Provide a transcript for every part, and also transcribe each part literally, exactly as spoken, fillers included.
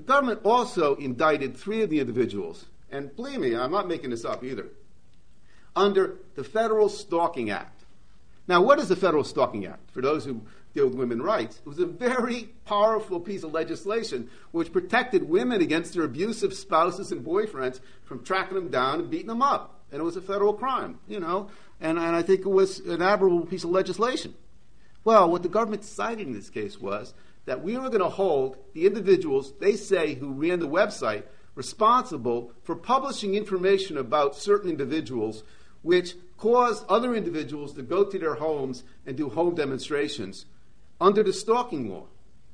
The government also indicted three of the individuals, and believe me, I'm not making this up either, under the Federal Stalking Act. Now, what is the Federal Stalking Act? For those who deal with women's rights, it was a very powerful piece of legislation which protected women against their abusive spouses and boyfriends from tracking them down and beating them up. And it was a federal crime, you know, and, and I think it was an admirable piece of legislation. Well, what the government decided in this case was that we were going to hold the individuals, they say, who ran the website responsible for publishing information about certain individuals which caused other individuals to go to their homes and do home demonstrations under the stalking law.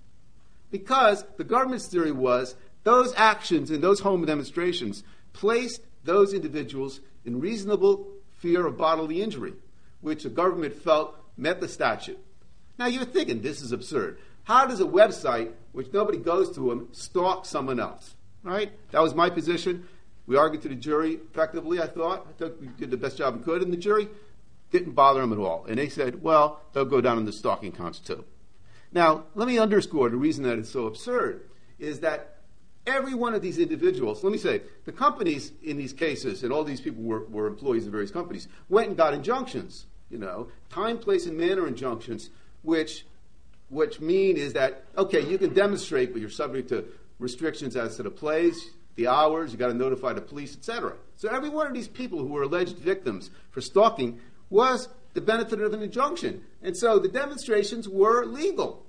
Because the government's theory was those actions and those home demonstrations placed those individuals in reasonable fear of bodily injury, which the government felt met the statute. Now you're thinking, this is absurd. How does a website, which nobody goes to them, stalk someone else? Right? That was my position. We argued to the jury effectively, I thought. I thought we did the best job we could, and the jury didn't bother them at all. And they said, well, they'll go down in the stalking counts too. Now, let me underscore the reason that it's so absurd is that every one of these individuals, let me say, the companies in these cases, and all these people were, were employees of various companies, went and got injunctions, you know, time, place, and manner injunctions, which which mean is that, okay, you can demonstrate, but you're subject to restrictions as to the place, the hours, you got to notify the police, et cetera. So every one of these people who were alleged victims for stalking was the benefit of an injunction. And so the demonstrations were legal.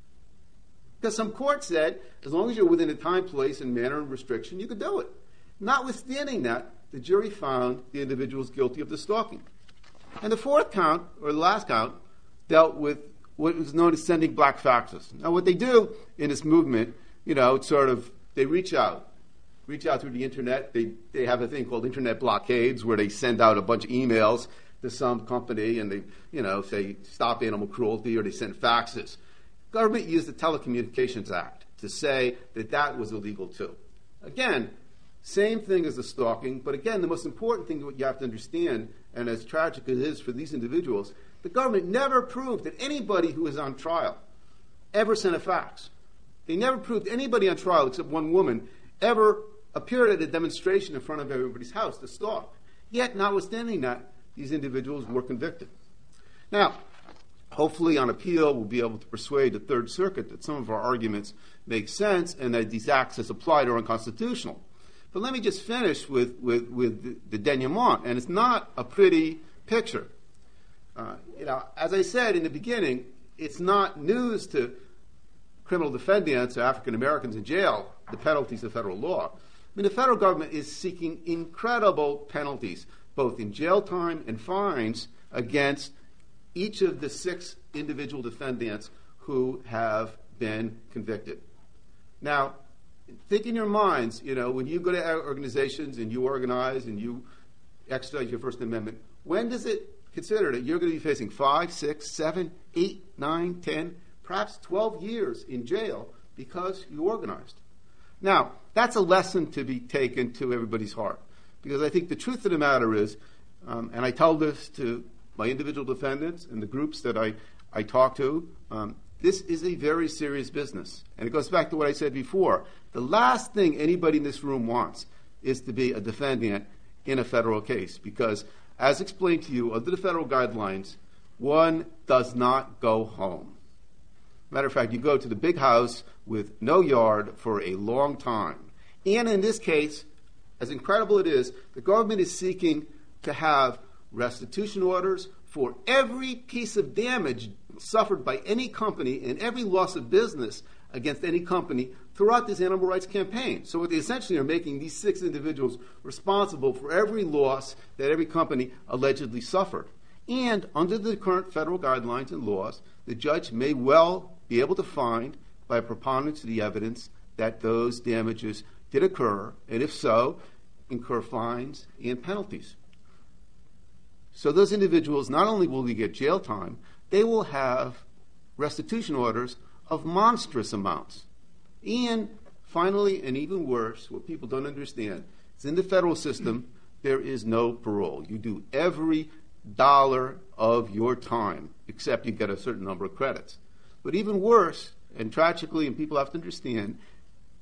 Because some court said, as long as you're within a time, place, and manner and restriction, you could do it. Notwithstanding that, the jury found the individuals guilty of the stalking. And the fourth count, or the last count, dealt with what was known as sending black faxes. Now, what they do in this movement, you know, it's sort of, they reach out, reach out through the internet. They they have a thing called internet blockades where they send out a bunch of emails to some company and they, you know, say stop animal cruelty, or they send faxes. Government used the Telecommunications Act to say that that was illegal too. Again, same thing as the stalking, but again, the most important thing that you have to understand, and as tragic as it is for these individuals, the government never proved that anybody who was on trial ever sent a fax. They never proved anybody on trial, except one woman, ever appeared at a demonstration in front of everybody's house to stalk. Yet, notwithstanding that, these individuals were convicted. Now, hopefully on appeal, we'll be able to persuade the Third Circuit that some of our arguments make sense and that these acts as applied are unconstitutional. But let me just finish with, with, with the denouement, and it's not a pretty picture. Uh, you know, as I said in the beginning, it's not news to criminal defendants or African Americans in jail, the penalties of federal law. I mean, the federal government is seeking incredible penalties, both in jail time and fines, against each of the six individual defendants who have been convicted. Now, think in your minds, you know, when you go to organizations and you organize and you exercise your First Amendment, when does it consider that you're going to be facing five, six, seven, eight, nine, ten, perhaps twelve years in jail because you organized? Now, that's a lesson to be taken to everybody's heart, because I think the truth of the matter is, um, and I tell this to my individual defendants and the groups that I, I talk to, um, this is a very serious business. And it goes back to what I said before. The last thing anybody in this room wants is to be a defendant in a federal case, because as explained to you, under the federal guidelines, one does not go home. Matter of fact, you go to the big house with no yard for a long time. And in this case, as incredible it is, the government is seeking to have restitution orders for every piece of damage suffered by any company and every loss of business against any company throughout this animal rights campaign. So what they essentially are making these six individuals responsible for every loss that every company allegedly suffered. And under the current federal guidelines and laws, the judge may well be able to find by a preponderance of the evidence that those damages did occur, and if so, incur fines and penalties. So those individuals, not only will they get jail time, they will have restitution orders of monstrous amounts. And finally, and even worse, what people don't understand is in the federal system, there is no parole. You do every dollar of your time, except you get a certain number of credits. But even worse, and tragically, and people have to understand,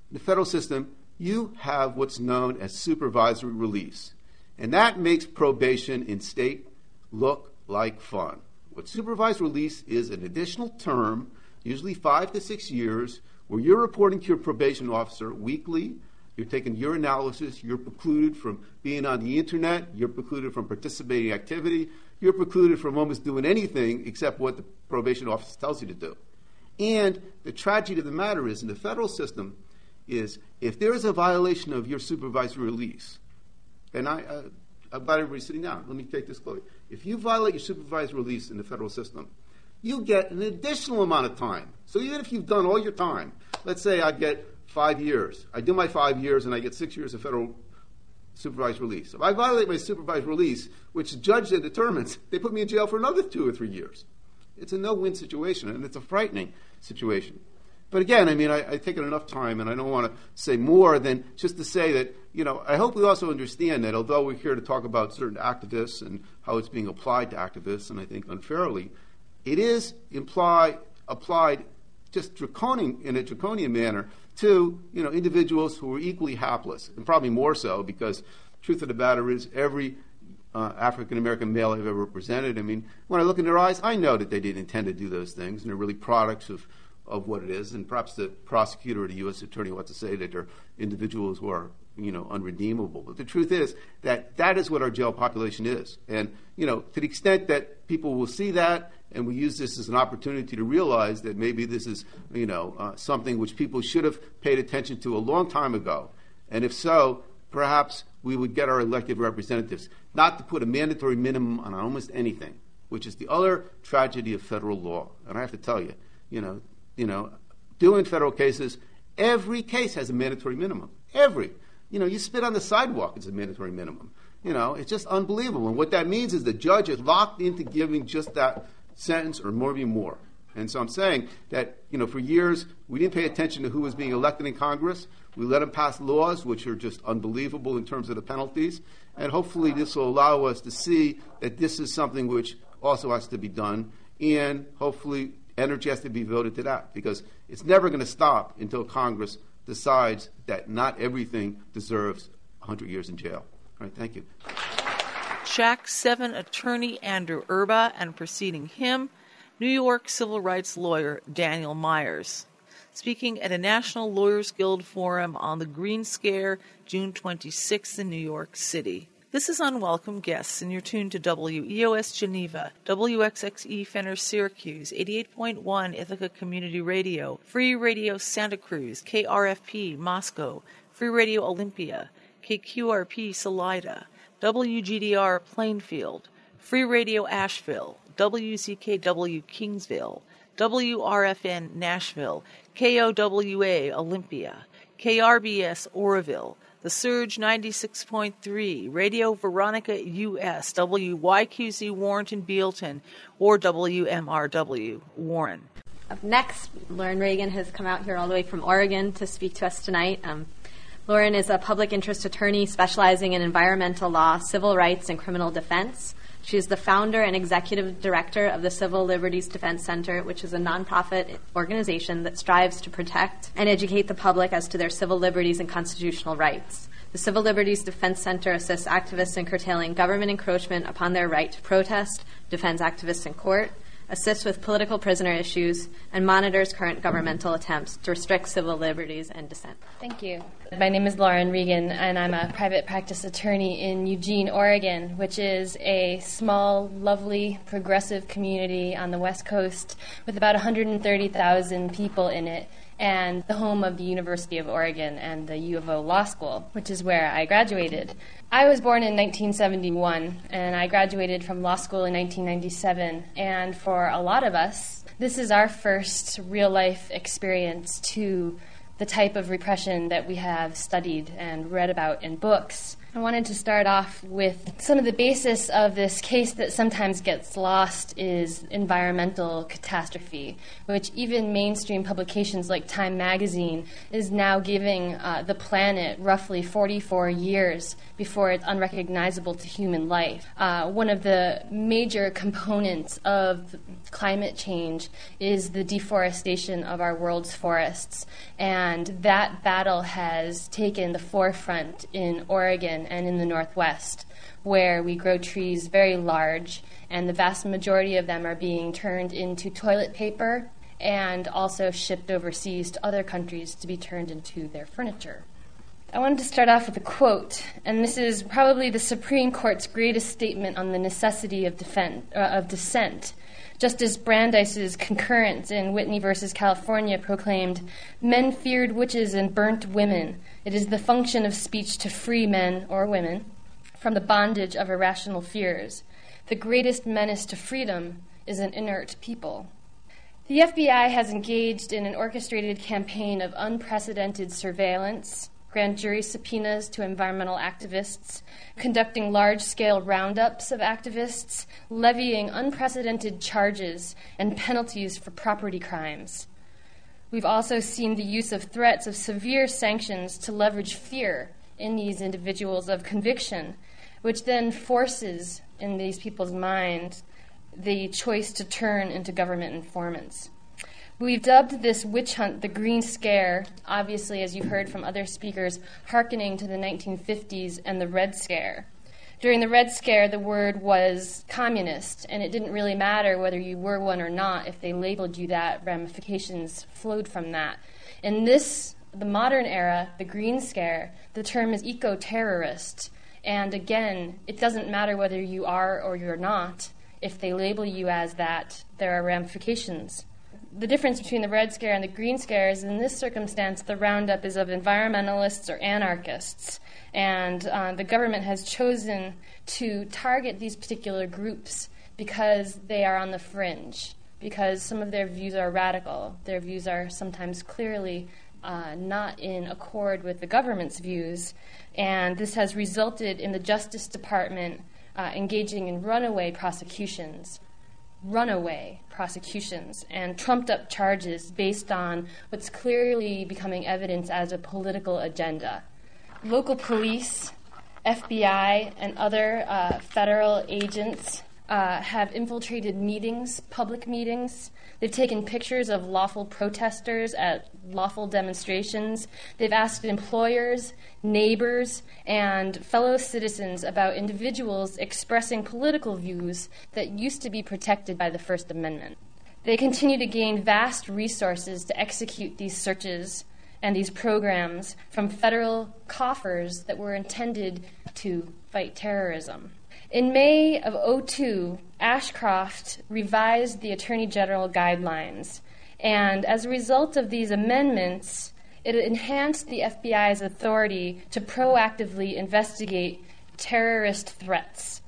the federal system, you have what's known as supervisory release. And that makes probation in state look like fun. What supervised release is an additional term, usually five to six years, where you're reporting to your probation officer weekly. You're taking your analysis. You're precluded from being on the internet. You're precluded from participating in activity. You're precluded from almost doing anything except what the probation officer tells you to do. And the tragedy of the matter is, in the federal system, is if there is a violation of your supervised release, and I, uh, I'm glad everybody's sitting down. Let me take this close. If you violate your supervised release in the federal system, you get an additional amount of time. So even if you've done all your time, let's say I get five years. I do my five years and I get six years of federal supervised release. If I violate my supervised release, which the judge then determines, they put me in jail for another two or three years. It's a no-win situation, and it's a frightening situation. But again, I mean, I, I've taken enough time, and I don't want to say more than just to say that, you know, I hope we also understand that although we're here to talk about certain activists and how it's being applied to activists, and I think unfairly, it is imply, applied just draconian, in a draconian manner to, you know, individuals who are equally hapless, and probably more so because the truth of the matter is every uh, African-American male I've ever represented, I mean, when I look in their eyes, I know that they didn't intend to do those things, and they're really products of of what it is, and perhaps the prosecutor or the U S attorney ought to say that they're individuals who are, you know, unredeemable. But the truth is that that is what our jail population is. And, you know, to the extent that people will see that and we use this as an opportunity to realize that maybe this is, you know, uh, something which people should have paid attention to a long time ago. And if so, perhaps we would get our elected representatives not to put a mandatory minimum on almost anything, which is the other tragedy of federal law. And I have to tell you, you know, You know, doing federal cases, every case has a mandatory minimum. Every. You know, you spit on the sidewalk, it's a mandatory minimum. You know, it's just unbelievable. And what that means is the judge is locked into giving just that sentence or maybe more. And so I'm saying that, you know, for years we didn't pay attention to who was being elected in Congress. We let them pass laws which are just unbelievable in terms of the penalties. And hopefully this will allow us to see that this is something which also has to be done. And hopefully energy has to be devoted to that, because it's never going to stop until Congress decides that not everything deserves one hundred years in jail. All right, thank you. Shack seven attorney Andrew Erba, and preceding him, New York civil rights lawyer Daniel Myers, speaking at a National Lawyers Guild forum on the Green Scare, June twenty-sixth in New York City. This is Unwelcome Guests, and you're tuned to W E O S Geneva, W X X E Fenner Syracuse, eighty-eight point one Ithaca Community Radio, Free Radio Santa Cruz, K R F P Moscow, Free Radio Olympia, K Q R P Salida, W G D R Plainfield, Free Radio Asheville, W Z K W Kingsville, W R F N Nashville, K O W A Olympia, K R B S Oroville, The Surge ninety-six point three, Radio Veronica U S, W Y Q Z Warrenton Bealton, or W M R W Warren. Up next, Lauren Reagan has come out here all the way from Oregon to speak to us tonight. Um, Lauren is a public interest attorney specializing in environmental law, civil rights, and criminal defense. She is the founder and executive director of the Civil Liberties Defense Center, which is a nonprofit organization that strives to protect and educate the public as to their civil liberties and constitutional rights. The Civil Liberties Defense Center assists activists in curtailing government encroachment upon their right to protest, defends activists in court, assists with political prisoner issues, and monitors current governmental attempts to restrict civil liberties and dissent. Thank you. My name is Lauren Regan, and I'm a private practice attorney in Eugene, Oregon, which is a small, lovely, progressive community on the West Coast with about one hundred thirty thousand people in it, and the home of the University of Oregon and the U of O Law School, which is where I graduated. I was born in nineteen seventy-one, and I graduated from law school in nineteen ninety-seven, and for a lot of us, this is our first real-life experience to the type of repression that we have studied and read about in books. I wanted to start off with some of the basis of this case that sometimes gets lost is environmental catastrophe, which even mainstream publications like Time magazine is now giving uh, the planet roughly forty-four years before it's unrecognizable to human life. Uh, one of the major components of climate change is the deforestation of our world's forests, and And that battle has taken the forefront in Oregon and in the Northwest, where we grow trees very large, and the vast majority of them are being turned into toilet paper and also shipped overseas to other countries to be turned into their furniture. I wanted to start off with a quote, and this is probably the Supreme Court's greatest statement on the necessity of, defend, uh, of dissent. Justice Brandeis's concurrence in Whitney versus California proclaimed, "Men feared witches and burnt women. It is the function of speech to free men or women from the bondage of irrational fears. The greatest menace to freedom is an inert people." The F B I has engaged in an orchestrated campaign of unprecedented surveillance, grand jury subpoenas to environmental activists, conducting large-scale roundups of activists, levying unprecedented charges and penalties for property crimes. We've also seen the use of threats of severe sanctions to leverage fear in these individuals of conviction, which then forces in these people's minds the choice to turn into government informants. We've dubbed this witch hunt the Green Scare, obviously, as you've heard from other speakers, hearkening to the nineteen fifties and the Red Scare. During the Red Scare, the word was communist, and it didn't really matter whether you were one or not. If they labeled you that, ramifications flowed from that. In this, the modern era, the Green Scare, the term is eco-terrorist. And again, it doesn't matter whether you are or you're not. If they label you as that, there are ramifications. The difference between the Red Scare and the Green Scare is in this circumstance, the roundup is of environmentalists or anarchists. And uh, the government has chosen to target these particular groups because they are on the fringe, because some of their views are radical. Their views are sometimes clearly uh, not in accord with the government's views. And this has resulted in the Justice Department uh, engaging in runaway prosecutions. runaway prosecutions and trumped-up charges based on what's clearly becoming evidence as a political agenda. Local police, F B I, and other uh, federal agents uh, have infiltrated meetings, public meetings. They've taken pictures of lawful protesters at lawful demonstrations. They've asked employers, neighbors, and fellow citizens about individuals expressing political views that used to be protected by the First Amendment. They continue to gain vast resources to execute these searches and these programs from federal coffers that were intended to fight terrorism. In May of oh two, Ashcroft revised the Attorney General guidelines, and as a result of these amendments, it enhanced the F B I's authority to proactively investigate terrorist threats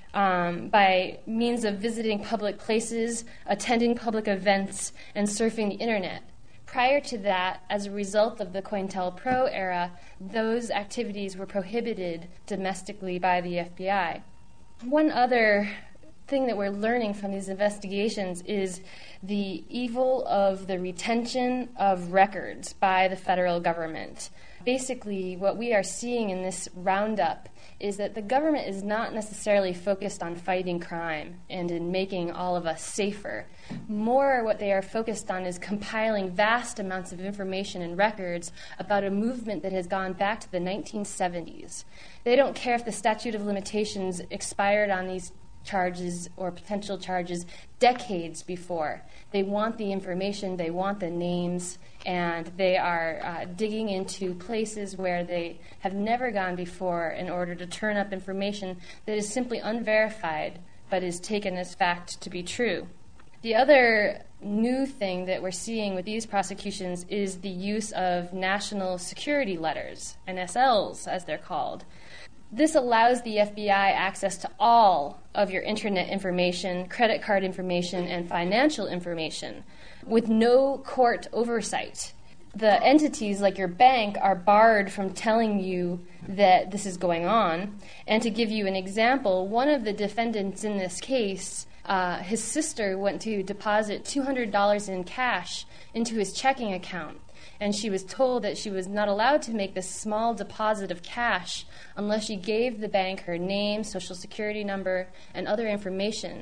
um, by means of visiting public places, attending public events, and surfing the internet. Prior to that, as a result of the COINTELPRO era, those activities were prohibited domestically by the F B I. One other thing that we're learning from these investigations is the evil of the retention of records by the federal government. Basically, what we are seeing in this roundup is that the government is not necessarily focused on fighting crime and in making all of us safer. More, what they are focused on is compiling vast amounts of information and records about a movement that has gone back to the nineteen seventies. They don't care if the statute of limitations expired on these charges or potential charges decades before. They want the information, they want the names, and they are uh, digging into places where they have never gone before in order to turn up information that is simply unverified but is taken as fact to be true. The other new thing that we're seeing with these prosecutions is the use of national security letters, N S Ls as they're called. This allows the F B I access to all of your internet information, credit card information, and financial information with no court oversight. The entities like your bank are barred from telling you that this is going on. And to give you an example, one of the defendants in this case, uh, his sister went to deposit two hundred dollars in cash into his checking account. And she was told that she was not allowed to make this small deposit of cash unless she gave the bank her name, social security number, and other information.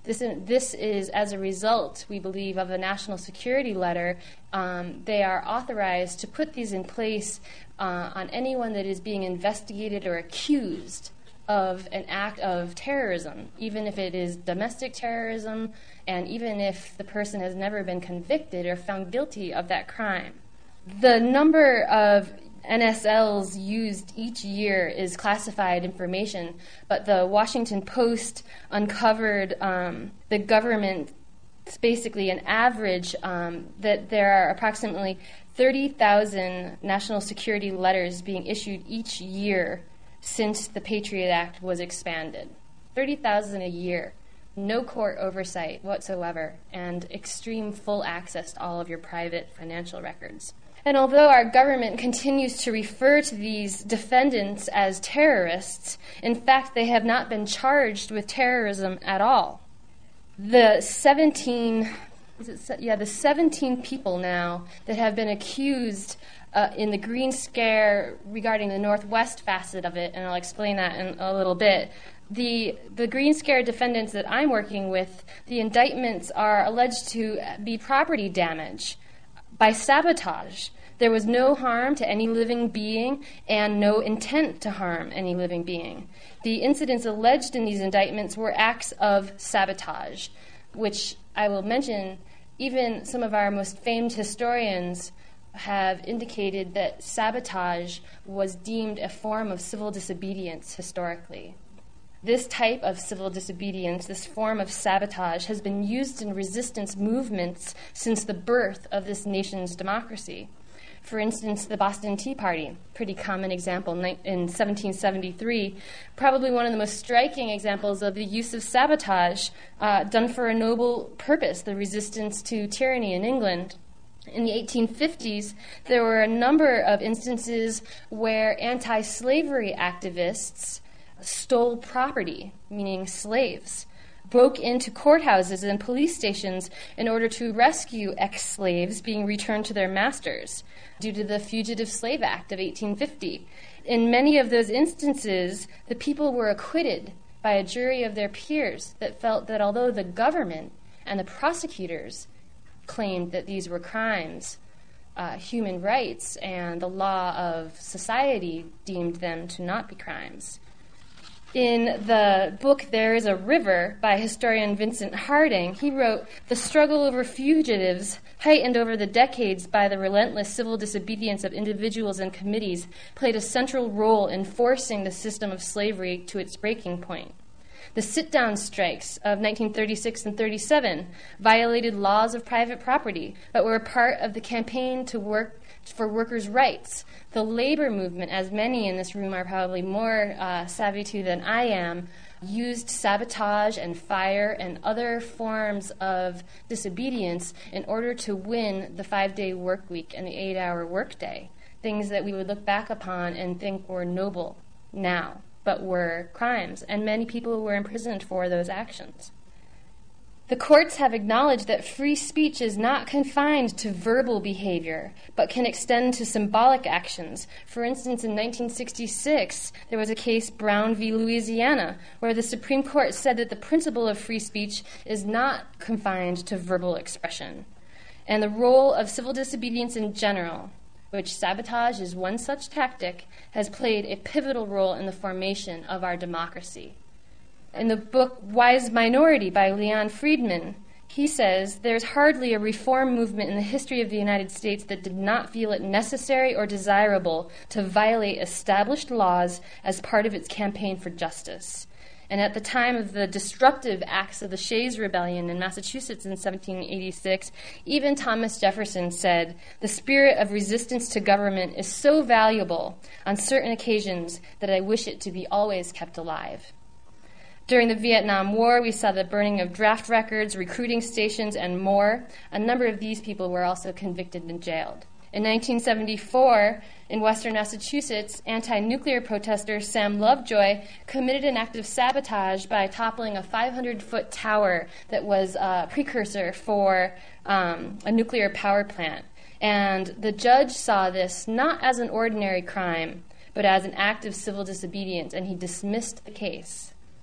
This, this is as a result, we believe, of a national security letter. Um, they are authorized to put these in place uh, on anyone that is being investigated or accused of an act of terrorism, even if it is domestic terrorism, and even if the person has never been convicted or found guilty of that crime. The number of N S Ls used each year is classified information, but the Washington Post uncovered um, the government, it's basically an average, um, that there are approximately thirty thousand national security letters being issued each year since the Patriot Act was expanded. thirty thousand a year, no court oversight whatsoever, and extreme full access to all of your private financial records. And although our government continues to refer to these defendants as terrorists, in fact, they have not been charged with terrorism at all. The seventeen, is it, yeah, the seventeen people now that have been accused uh, in the Green Scare regarding the Northwest facet of it, and I'll explain that in a little bit. The the Green Scare defendants that I'm working with, the indictments are alleged to be property damage by sabotage. There was no harm to any living being and no intent to harm any living being. The incidents alleged in these indictments were acts of sabotage, which I will mention, even some of our most famed historians have indicated that sabotage was deemed a form of civil disobedience historically. This type of civil disobedience, this form of sabotage, has been used in resistance movements since the birth of this nation's democracy. For instance, the Boston Tea Party, pretty common example in seventeen seventy-three, probably one of the most striking examples of the use of sabotage uh, done for a noble purpose, the resistance to tyranny in England. In the eighteen fifties, there were a number of instances where anti-slavery activists stole property, meaning slaves, broke into courthouses and police stations in order to rescue ex-slaves being returned to their masters due to the Fugitive Slave Act of eighteen fifty. In many of those instances, the people were acquitted by a jury of their peers that felt that although the government and the prosecutors claimed that these were crimes, uh, human rights and the law of society deemed them to not be crimes. In the book There is a River by historian Vincent Harding, he wrote, "The struggle over fugitives, heightened over the decades by the relentless civil disobedience of individuals and committees, played a central role in forcing the system of slavery to its breaking point. The sit-down strikes of nineteen thirty-six and thirty-seven violated laws of private property, but were a part of the campaign to work for workers' rights. The labor movement, as many in this room are probably more uh, savvy to than I am, used sabotage and fire and other forms of disobedience in order to win the five-day work week and the eight-hour workday, things that we would look back upon and think were noble now, but were crimes, and many people were imprisoned for those actions. The courts have acknowledged that free speech is not confined to verbal behavior, but can extend to symbolic actions. For instance, in nineteen sixty-six, there was a case, Brown v. Louisiana, where the Supreme Court said that the principle of free speech is not confined to verbal expression. And the role of civil disobedience in general, which sabotage is one such tactic, has played a pivotal role in the formation of our democracy. In the book Wise Minority by Leon Friedman, he says, "There's hardly a reform movement in the history of the United States that did not feel it necessary or desirable to violate established laws as part of its campaign for justice." And at the time of the disruptive acts of the Shays Rebellion in Massachusetts in seventeen eighty-six, even Thomas Jefferson said, "The spirit of resistance to government is so valuable on certain occasions that I wish it to be always kept alive." During the Vietnam War, we saw the burning of draft records, recruiting stations, and more. A number of these people were also convicted and jailed. In nineteen seventy-four, in western Massachusetts, anti-nuclear protester Sam Lovejoy committed an act of sabotage by toppling a five hundred foot tower that was a precursor for um, a nuclear power plant. And the judge saw this not as an ordinary crime, but as an act of civil disobedience, and he dismissed the case.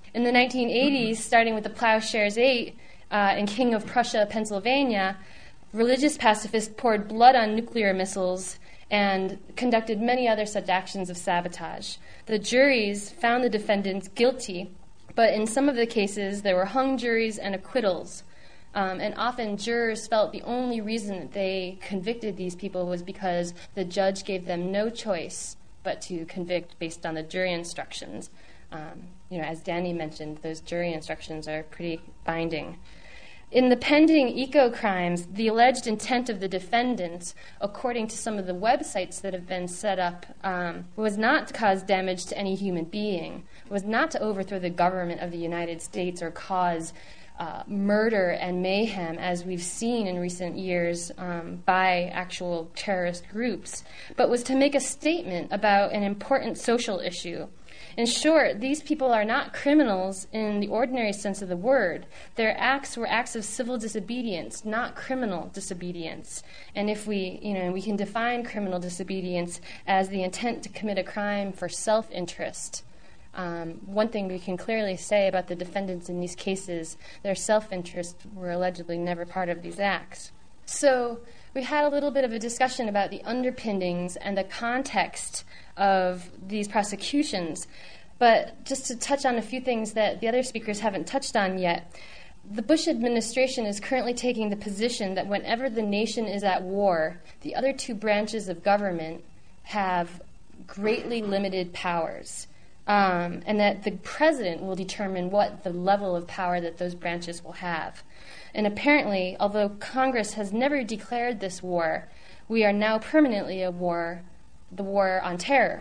In the nineteen eighties, starting with the Plowshares Eight uh, in King of Prussia, Pennsylvania, religious pacifists poured blood on nuclear missiles and conducted many other such actions of sabotage. The juries found the defendants guilty, but in some of the cases, there were hung juries and acquittals. Um, and often jurors felt the only reason that they convicted these people was because the judge gave them no choice but to convict based on the jury instructions. Um, you know, as Danny mentioned, those jury instructions are pretty binding. In the pending eco-crimes, the alleged intent of the defendants, according to some of the websites that have been set up, um, was not to cause damage to any human being, was not to overthrow the government of the United States or cause uh, murder and mayhem, as we've seen in recent years um, by actual terrorist groups, but was to make a statement about an important social issue. In short, these people are not criminals in the ordinary sense of the word. Their acts were acts of civil disobedience, not criminal disobedience. And if we, you know, we can define criminal disobedience as the intent to commit a crime for self-interest. Um, one thing we can clearly say about the defendants in these cases, their self-interest were allegedly never part of these acts. So we had a little bit of a discussion about the underpinnings and the context of these prosecutions. But just to touch on a few things that the other speakers haven't touched on yet, the Bush administration is currently taking the position that whenever the nation is at war, the other two branches of government have greatly limited powers, um, and that the president will determine what the level of power that those branches will have. And apparently, although Congress has never declared this war, we are now permanently at war, the war on terror.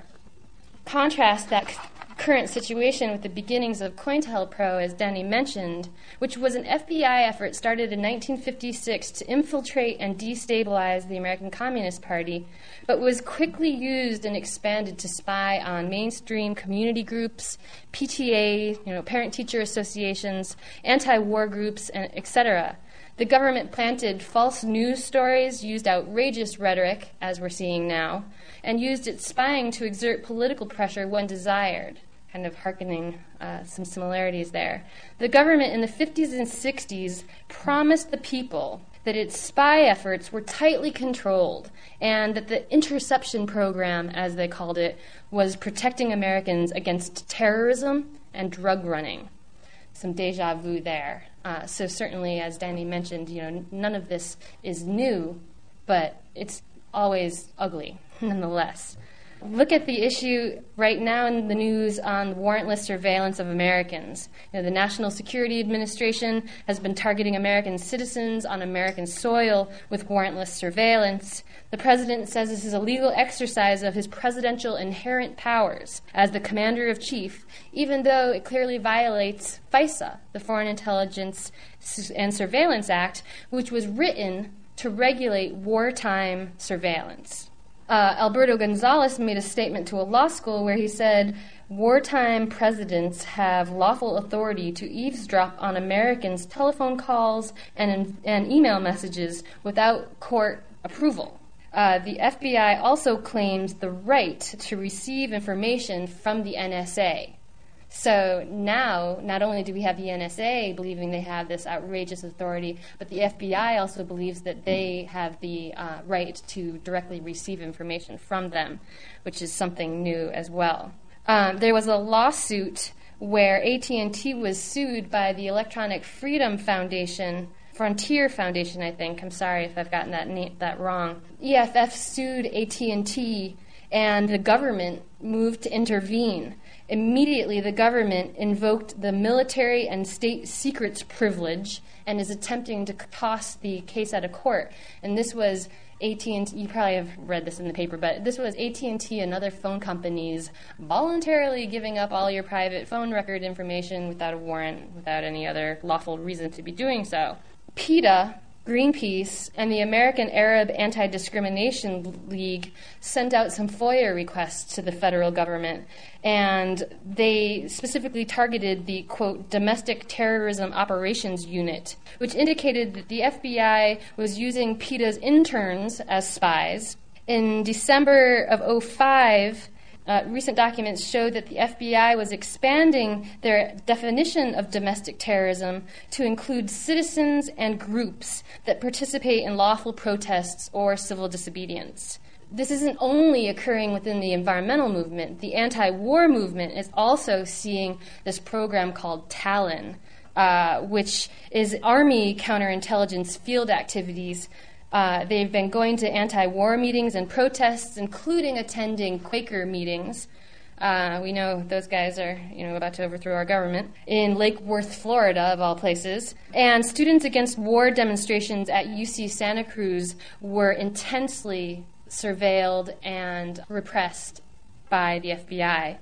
Contrast that c- current situation with the beginnings of COINTELPRO, as Danny mentioned, which was an F B I effort started in nineteen fifty-six to infiltrate and destabilize the American Communist Party, but was quickly used and expanded to spy on mainstream community groups, P T A, you know, parent-teacher associations, anti-war groups, and et cetera. The government planted false news stories, used outrageous rhetoric, as we're seeing now, and used its spying to exert political pressure when desired, kind of hearkening uh, some similarities there. The government in the fifties and sixties promised the people that its spy efforts were tightly controlled and that the interception program, as they called it, was protecting Americans against terrorism and drug running. Some deja vu there. Uh, so certainly, as Danny mentioned, you know, n- none of this is new, but it's always ugly, nonetheless. Look at the issue right now in the news on warrantless surveillance of Americans. You know, the National Security Administration has been targeting American citizens on American soil with warrantless surveillance. The president says this is a legal exercise of his presidential inherent powers as the commander-in-chief, even though it clearly violates FISA, the Foreign Intelligence and Surveillance Act, which was written to regulate wartime surveillance. Uh, Alberto Gonzales made a statement to a law school where he said, wartime presidents have lawful authority to eavesdrop on Americans' telephone calls and, and email messages without court approval. Uh, the F B I also claims the right to receive information from the N S A. So now, not only do we have the N S A believing they have this outrageous authority, but the F B I also believes that they have the uh, right to directly receive information from them, which is something new as well. Um, there was a lawsuit where A T and T was sued by the Electronic Freedom Foundation, Frontier Foundation, I think. I'm sorry if I've gotten that na- that wrong. E F F sued A T and T, and the government moved to intervene. Immediately, the government invoked the military and state secrets privilege and is attempting to toss the case out of court. And this was A T and T, you probably have read this in the paper, but this was A T and T and other phone companies voluntarily giving up all your private phone record information without a warrant, without any other lawful reason to be doing so. PETA, Greenpeace, and the American Arab Anti-Discrimination League sent out some FOIA requests to the federal government, and they specifically targeted the, quote, Domestic Terrorism Operations Unit, which indicated that the F B I was using PETA's interns as spies. In December of oh five, Uh, recent documents showed that the F B I was expanding their definition of domestic terrorism to include citizens and groups that participate in lawful protests or civil disobedience. This isn't only occurring within the environmental movement. The anti-war movement is also seeing this program called Talon, uh, which is Army counterintelligence field activities. Uh, they've been going to anti-war meetings and protests, including attending Quaker meetings. Uh, we know those guys are, you know, about to overthrow our government, in Lake Worth, Florida, of all places. And students against war demonstrations at U C Santa Cruz were intensely surveilled and repressed by the F B I.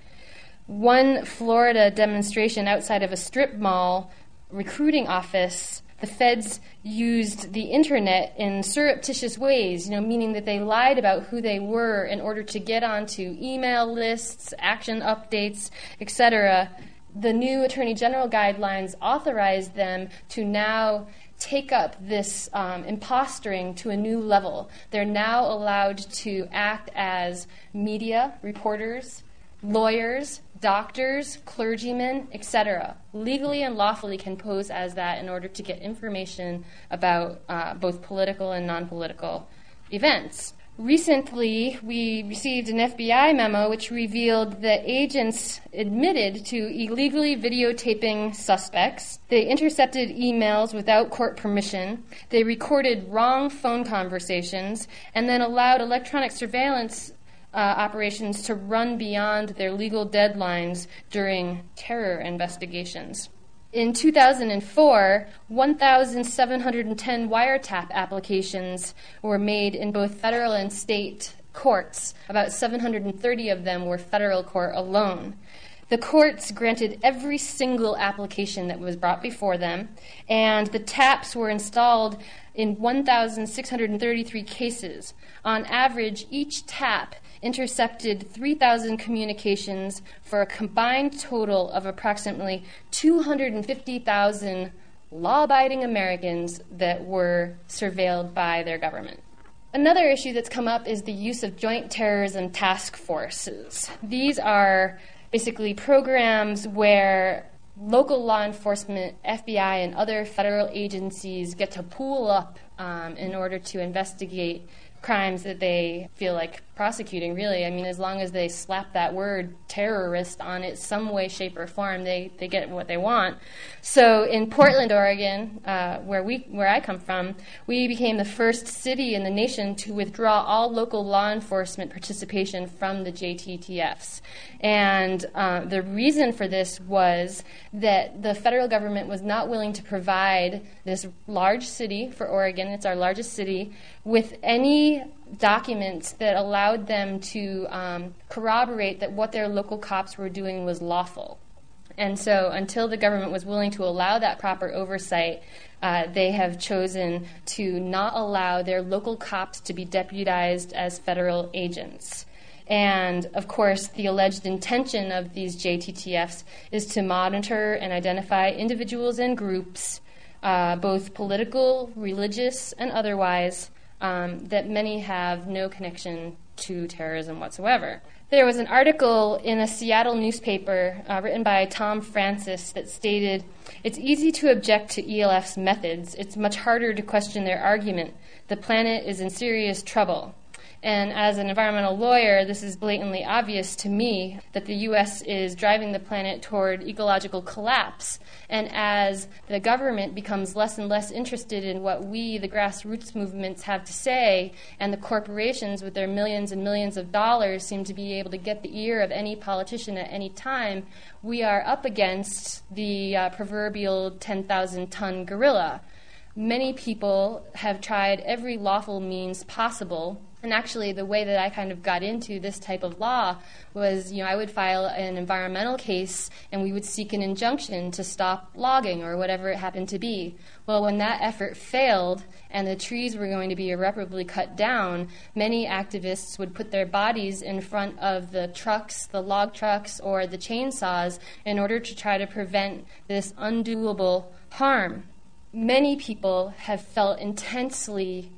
One Florida demonstration outside of a strip mall recruiting office, the feds used the internet in surreptitious ways, you know, meaning that they lied about who they were in order to get onto email lists, action updates, et cetera. The new Attorney General guidelines authorized them to now take up this um, impostoring to a new level. They're now allowed to act as media reporters, lawyers, doctors, clergymen, et cetera, legally and lawfully can pose as that in order to get information about uh, both political and non-political events. Recently, we received an F B I memo which revealed that agents admitted to illegally videotaping suspects. They intercepted emails without court permission. They recorded wrong phone conversations and then allowed electronic surveillance Uh, operations to run beyond their legal deadlines during terror investigations. In two thousand four, one thousand seven hundred ten wiretap applications were made in both federal and state courts. About seven hundred thirty of them were federal court alone. The courts granted every single application that was brought before them, and the taps were installed in one thousand six hundred thirty-three cases. On average, each tap intercepted three thousand communications for a combined total of approximately two hundred fifty thousand law-abiding Americans that were surveilled by their government. Another issue that's come up is the use of joint terrorism task forces. These are basically programs where local law enforcement, F B I, and other federal agencies get to pool up um, in order to investigate crimes that they feel like prosecuting, really. I mean, as long as they slap that word terrorist on it some way, shape, or form, they, they get what they want. So in Portland, Oregon, uh, where we where I come from, we became the first city in the nation to withdraw all local law enforcement participation from the J T T Fs. And uh, the reason for this was that the federal government was not willing to provide this large city for Oregon, it's our largest city, with any documents that allowed them to um, corroborate that what their local cops were doing was lawful. And so until the government was willing to allow that proper oversight, uh, they have chosen to not allow their local cops to be deputized as federal agents. And, of course, the alleged intention of these J T T Fs is to monitor and identify individuals and groups, uh, both political, religious, and otherwise, Um, that many have no connection to terrorism whatsoever. There was an article in a Seattle newspaper uh, written by Tom Francis that stated, "It's easy to object to E L F's methods. It's much harder to question their argument. The planet is in serious trouble." And as an environmental lawyer, this is blatantly obvious to me that the U S is driving the planet toward ecological collapse. And as the government becomes less and less interested in what we, the grassroots movements, have to say, and the corporations with their millions and millions of dollars seem to be able to get the ear of any politician at any time, we are up against the uh, proverbial ten thousand ton gorilla. Many people have tried every lawful means possible. And actually, the way that I kind of got into this type of law was, you know, I would file an environmental case and we would seek an injunction to stop logging or whatever it happened to be. Well, when that effort failed and the trees were going to be irreparably cut down, many activists would put their bodies in front of the trucks, the log trucks, or the chainsaws in order to try to prevent this undoable harm. Many people have felt intensely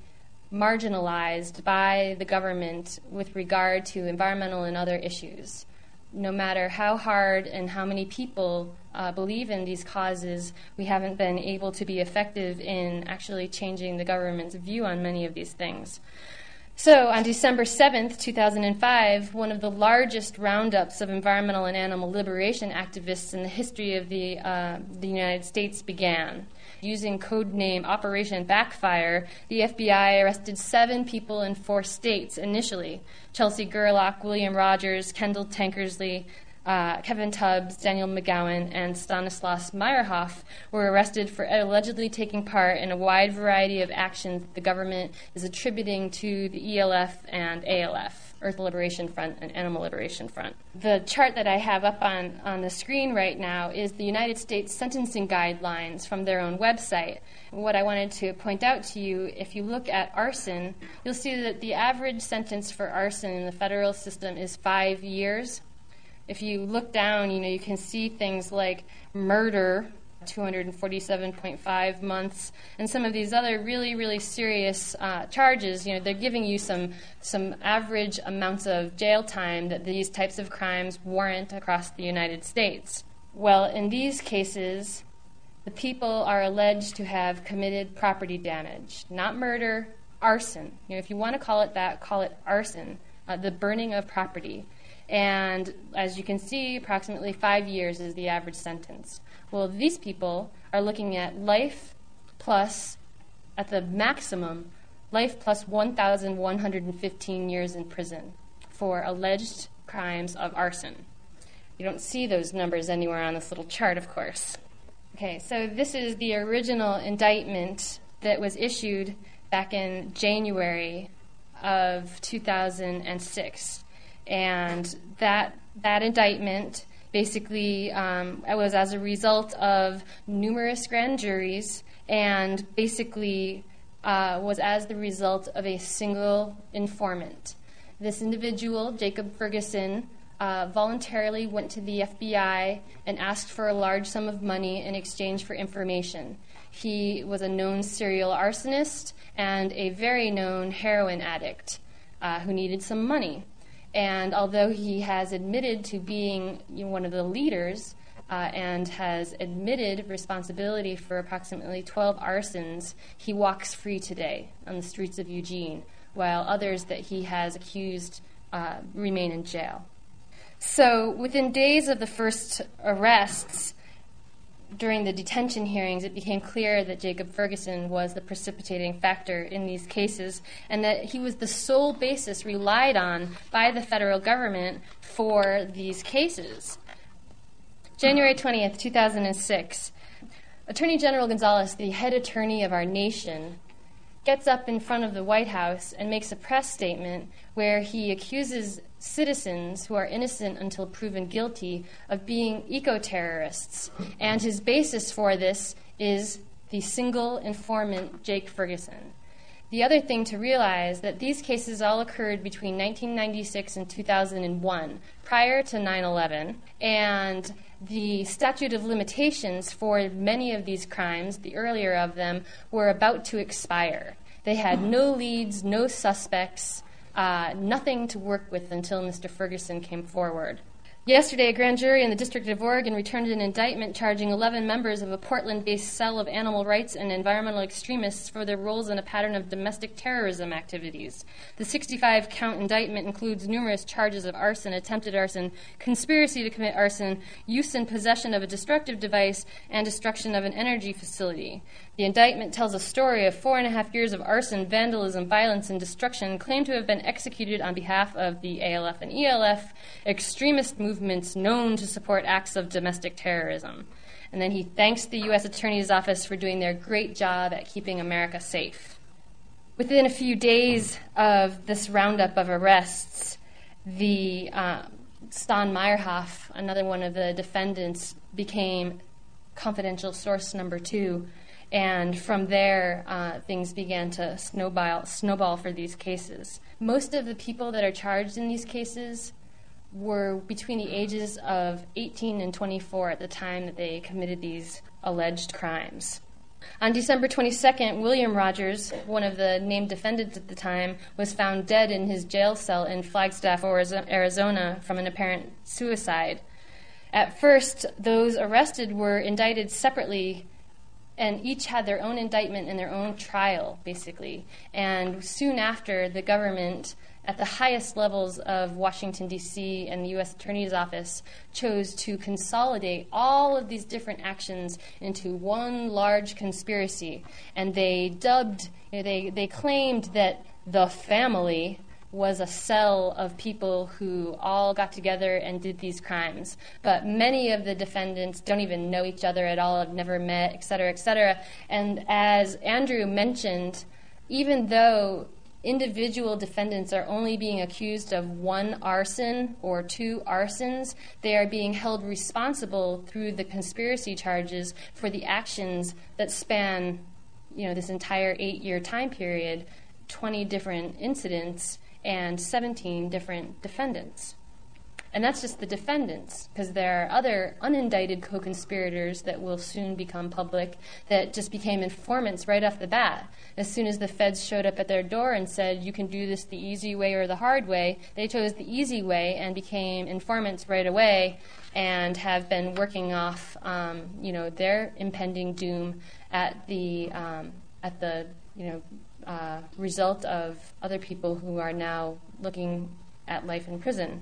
marginalized by the government with regard to environmental and other issues. No matter how hard and how many people uh, believe in these causes, we haven't been able to be effective in actually changing the government's view on many of these things. So on December seventh, two thousand five, one of the largest roundups of environmental and animal liberation activists in the history of the, uh, the United States began. Using codename Operation Backfire, the F B I arrested seven people in four states initially. Chelsea Gerlach, William Rogers, Kendall Tankersley, uh, Kevin Tubbs, Daniel McGowan, and Stanislaus Meyerhoff were arrested for allegedly taking part in a wide variety of actions the government is attributing to the E L F and A L F, Earth Liberation Front and Animal Liberation Front. The chart that I have up on, on the screen right now is the United States sentencing guidelines from their own website. What I wanted to point out to you, if you look at arson, you'll see that the average sentence for arson in the federal system is five years. If you look down, you know, you can see things like murder, two hundred forty-seven point five months, and some of these other really, really serious uh, charges. You know, they're giving you some some average amounts of jail time that these types of crimes warrant across the United States. Well, in these cases, the people are alleged to have committed property damage, not murder, arson. You know, if you want to call it that, call it arson, uh, the burning of property. And as you can see, approximately five years is the average sentence. Well, these people are looking at life plus, at the maximum, life plus one thousand one hundred fifteen years in prison for alleged crimes of arson. You don't see those numbers anywhere on this little chart, of course. Okay, so this is the original indictment that was issued back in January of two thousand six. And that that indictment basically um, was as a result of numerous grand juries and basically uh, was as the result of a single informant. This individual, Jacob Ferguson, uh, voluntarily went to the F B I and asked for a large sum of money in exchange for information. He was a known serial arsonist and a very known heroin addict uh, who needed some money. And although he has admitted to being you know, one of the leaders uh, and has admitted responsibility for approximately twelve arsons, he walks free today on the streets of Eugene, while others that he has accused uh, remain in jail. So within days of the first arrests, during the detention hearings, it became clear that Jacob Ferguson was the precipitating factor in these cases and that he was the sole basis relied on by the federal government for these cases. January twentieth, two thousand six, Attorney General Gonzales, the head attorney of our nation, gets up in front of the White House and makes a press statement where he accuses citizens who are innocent until proven guilty of being eco-terrorists. And his basis for this is the single informant, Jake Ferguson. The other thing to realize that these cases all occurred between nineteen ninety-six and two thousand one, prior to nine eleven, and the statute of limitations for many of these crimes, the earlier of them, were about to expire. They had no leads, no suspects, uh, nothing to work with until Mister Ferguson came forward. Yesterday, a grand jury in the District of Oregon returned an indictment charging eleven members of a Portland-based cell of animal rights and environmental extremists for their roles in a pattern of domestic terrorism activities. The sixty-five count indictment includes numerous charges of arson, attempted arson, conspiracy to commit arson, use and possession of a destructive device, and destruction of an energy facility. The indictment tells a story of four and a half years of arson, vandalism, violence, and destruction claimed to have been executed on behalf of the A L F and E L F, extremist movements known to support acts of domestic terrorism. And then he thanks the U S Attorney's Office for doing their great job at keeping America safe. Within a few days of this roundup of arrests, the uh, Stan Meyerhoff, another one of the defendants, became confidential source number two. And from there, uh, things began to snowball, snowball for these cases. Most of the people that are charged in these cases were between the ages of eighteen and twenty-four at the time that they committed these alleged crimes. On December twenty-second, William Rogers, one of the named defendants at the time, was found dead in his jail cell in Flagstaff, Arizona, from an apparent suicide. At first, those arrested were indicted separately, and each had their own indictment and their own trial, basically. And soon after, the government, at the highest levels of Washington, D C and the U S Attorney's Office, chose to consolidate all of these different actions into one large conspiracy. And they dubbed, they, they claimed that the family was a cell of people who all got together and did these crimes. But many of the defendants don't even know each other at all, have never met, et cetera, et cetera. And as Andrew mentioned, even though individual defendants are only being accused of one arson or two arsons, they are being held responsible through the conspiracy charges for the actions that span, you know, this entire eight-year time period, twenty different incidents, and seventeen different defendants. And that's just the defendants, because there are other unindicted co-conspirators that will soon become public that just became informants right off the bat. As soon as the feds showed up at their door and said, you can do this the easy way or the hard way, they chose the easy way and became informants right away and have been working off, um, you know, their impending doom at the, um, at the, you know, uh, result of other people who are now looking at life in prison.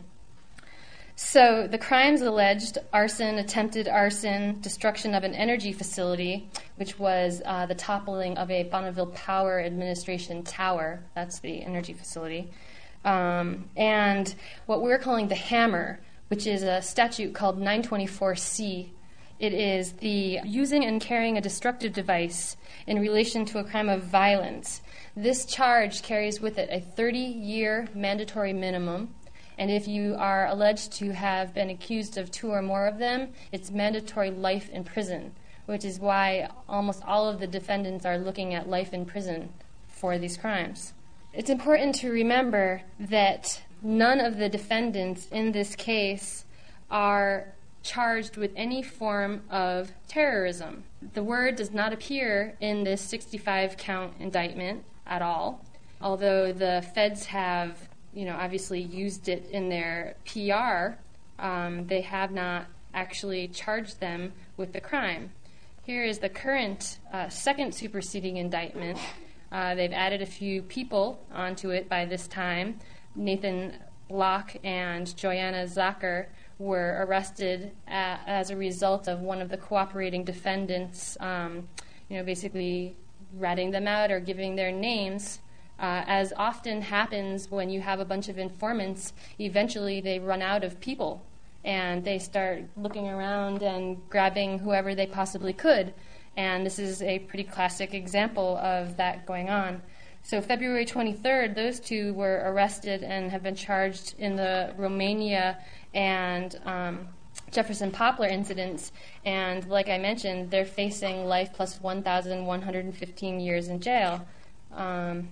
So the crimes alleged: arson, attempted arson, destruction of an energy facility, which was uh, the toppling of a Bonneville Power Administration tower. That's the energy facility. Um, and what we're calling the hammer, which is a statute called nine twenty-four C. It is the using and carrying a destructive device in relation to a crime of violence. This charge carries with it a thirty-year mandatory minimum. And if you are alleged to have been accused of two or more of them, it's mandatory life in prison, which is why almost all of the defendants are looking at life in prison for these crimes. It's important to remember that none of the defendants in this case are charged with any form of terrorism. The word does not appear in this sixty-five count indictment at all, although the feds have you know, obviously used it in their P R, um, they have not actually charged them with the crime. Here is the current uh, second superseding indictment. Uh, they've added a few people onto it by this time. Nathan Block and Joanna Zucker were arrested a- as a result of one of the cooperating defendants, um, you know, basically ratting them out or giving their names. Uh, as often happens when you have a bunch of informants, eventually they run out of people and they start looking around and grabbing whoever they possibly could. And this is a pretty classic example of that going on. So February twenty-third, those two were arrested and have been charged in the Romania and um, Jefferson Poplar incidents. And like I mentioned, they're facing life plus one thousand one hundred fifteen years in jail. Um,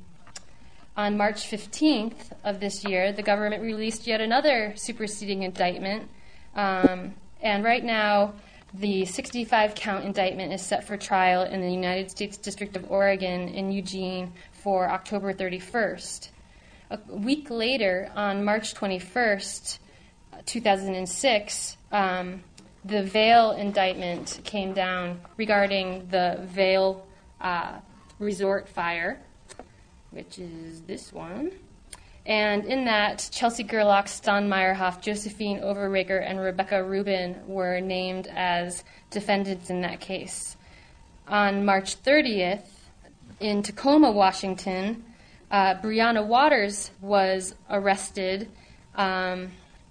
On March fifteenth of this year, the government released yet another superseding indictment. Um, and right now, the sixty-five count indictment is set for trial in the United States District of Oregon in Eugene for October thirty-first. A week later, on March twenty-first, two thousand six, um, the Vail indictment came down regarding the Vail uh, resort fire, which is this one. And in that, Chelsea Gerlach, Stan Meyerhoff, Josephine Overraker, and Rebecca Rubin were named as defendants in that case. On March thirtieth, in Tacoma, Washington, uh, Brianna Waters was arrested um,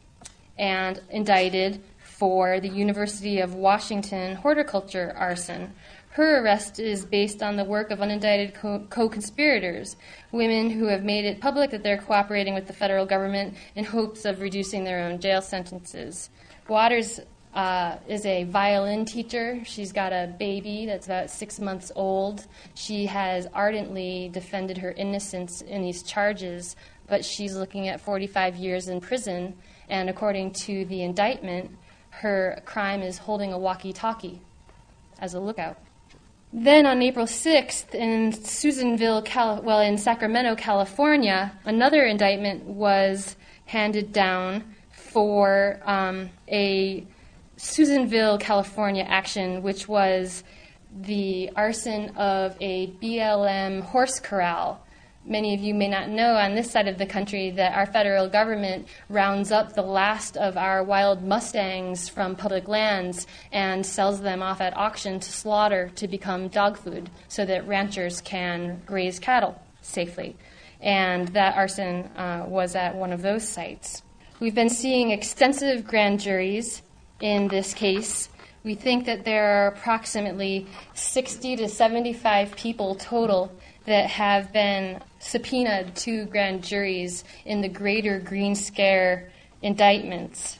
and indicted for the University of Washington horticulture arson. Her arrest is based on the work of unindicted co- co-conspirators, women who have made it public that they're cooperating with the federal government in hopes of reducing their own jail sentences. Waters uh, is a violin teacher. She's got a baby that's about six months old. She has ardently defended her innocence in these charges, but she's looking at forty-five years in prison, and according to the indictment, her crime is holding a walkie-talkie as a lookout. Then on April sixth in Susanville, Cali- well, in Sacramento, California, another indictment was handed down for um, a Susanville, California action, which was the arson of a B L M horse corral. Many of you may not know on this side of the country that our federal government rounds up the last of our wild mustangs from public lands and sells them off at auction to slaughter to become dog food so that ranchers can graze cattle safely. And that arson uh, was at one of those sites. We've been seeing extensive grand juries in this case. We think that there are approximately sixty to seventy-five people total that have been subpoenaed to grand juries in the greater Green Scare indictments.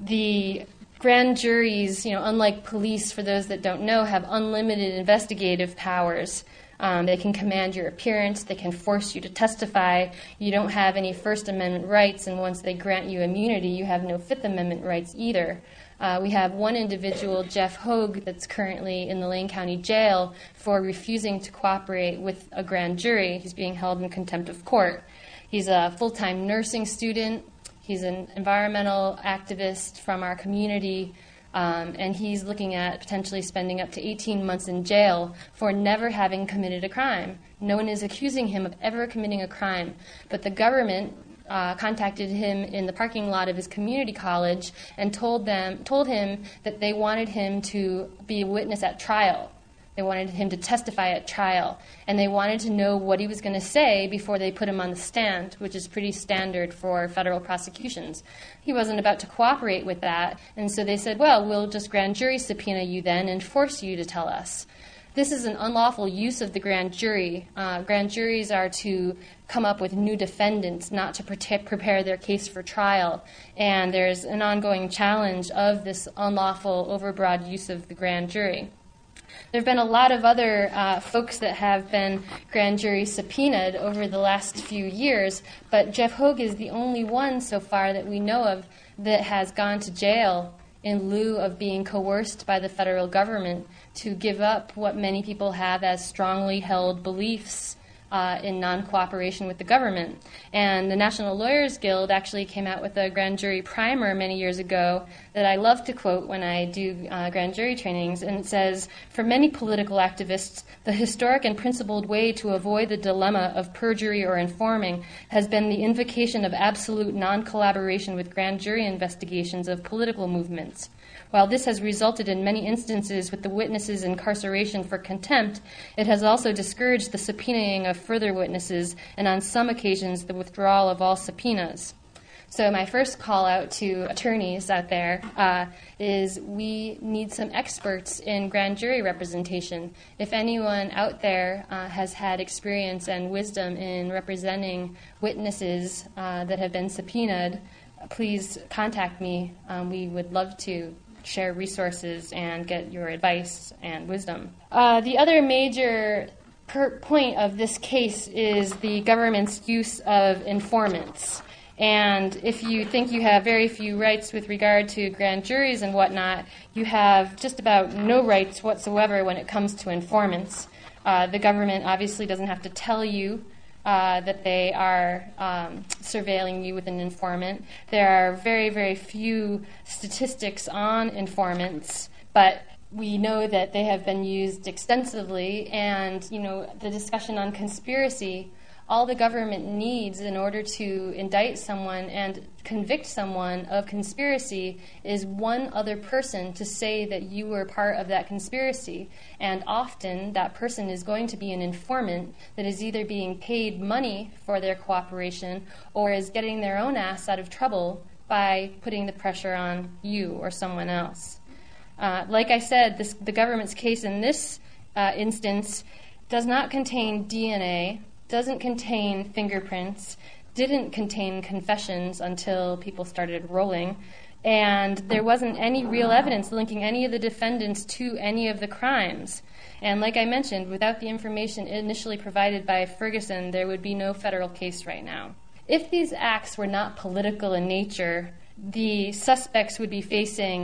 The grand juries, you know, unlike police, for those that don't know, have unlimited investigative powers. Um, they can command your appearance. They can force you to testify. You don't have any First Amendment rights, and once they grant you immunity, you have no Fifth Amendment rights either. Uh, we have one individual, Jeff Hogue, that's currently in the Lane County Jail for refusing to cooperate with a grand jury. He's being held in contempt of court. He's a full-time nursing student. He's an environmental activist from our community, um, and he's looking at potentially spending up to eighteen months in jail for never having committed a crime. No one is accusing him of ever committing a crime, but the government Uh, contacted him in the parking lot of his community college and told them told him that they wanted him to be a witness at trial. They wanted him to testify at trial, and they wanted to know what he was going to say before they put him on the stand, which is pretty standard for federal prosecutions. He wasn't about to cooperate with that, and so they said, well, we'll just grand jury subpoena you then and force you to tell us. This is an unlawful use of the grand jury. Uh, grand juries are to come up with new defendants, not to protect, prepare their case for trial. And there's an ongoing challenge of this unlawful, overbroad use of the grand jury. There have been a lot of other uh, folks that have been grand jury subpoenaed over the last few years, but Jeff Hogue is the only one so far that we know of that has gone to jail in lieu of being coerced by the federal government to give up what many people have as strongly held beliefs uh, in non-cooperation with the government. And the National Lawyers Guild actually came out with a grand jury primer many years ago that I love to quote when I do uh, grand jury trainings, and it says, "For many political activists, the historic and principled way to avoid the dilemma of perjury or informing has been the invocation of absolute non-collaboration with grand jury investigations of political movements. While this has resulted in many instances with the witnesses' incarceration for contempt, it has also discouraged the subpoenaing of further witnesses and on some occasions the withdrawal of all subpoenas." So my first call out to attorneys out there uh, is we need some experts in grand jury representation. If anyone out there uh, has had experience and wisdom in representing witnesses uh, that have been subpoenaed, please contact me. Um, we would love to share resources and get your advice and wisdom. Uh, the other major per- point of this case is the government's use of informants. And if you think you have very few rights with regard to grand juries and whatnot, you have just about no rights whatsoever when it comes to informants. Uh, the government obviously doesn't have to tell you Uh, that they are um, surveilling you with an informant. There are very, very few statistics on informants, but we know that they have been used extensively. And, you know, the discussion on conspiracy, all the government needs in order to indict someone and convict someone of conspiracy is one other person to say that you were part of that conspiracy. And often that person is going to be an informant that is either being paid money for their cooperation or is getting their own ass out of trouble by putting the pressure on you or someone else. Uh, like I said, this, the government's case in this uh, instance does not contain D N A, doesn't contain fingerprints, didn't contain confessions until people started rolling, and there wasn't any real evidence linking any of the defendants to any of the crimes. And like I mentioned, without the information initially provided by Ferguson, there would be no federal case right now. If these acts were not political in nature, the suspects would be facing